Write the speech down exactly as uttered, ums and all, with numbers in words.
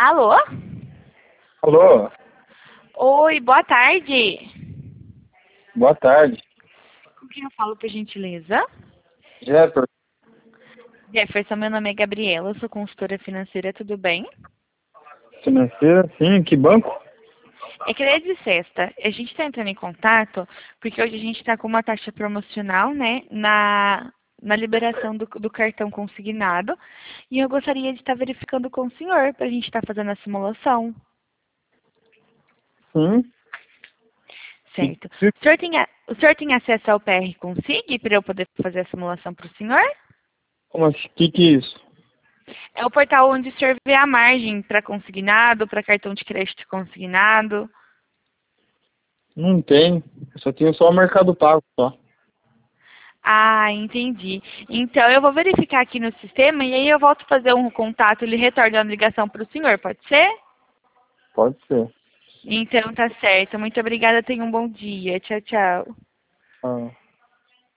Alô? Alô, Oi, boa tarde. boa tarde. Com quem eu falo, por gentileza? Jefferson, Jefferson, meu nome é Gabriela, eu sou consultora financeira, tudo bem? financeira, sim, que banco? É que desde sexta, a gente está entrando em contato, porque hoje a gente está com uma taxa promocional, né, na, na liberação do, do cartão consignado, e eu gostaria de estar verificando com o senhor, para a gente estar fazendo a simulação, Sim. certo? E- O senhor tem, a- o senhor tem acesso ao P R Consig para eu poder fazer a simulação para o senhor? Como assim? Que que é isso? É o portal onde o senhor vê a margem para consignado, para cartão de crédito consignado. Não tem. Eu só tenho só o Mercado Pago, só. Ah, entendi. Então eu vou verificar aqui no sistema e aí eu volto a fazer um contato e lhe retorno a ligação para o senhor, pode ser? Pode ser. Então tá certo. Muito obrigada, tenha um bom dia. Tchau, tchau. Ah.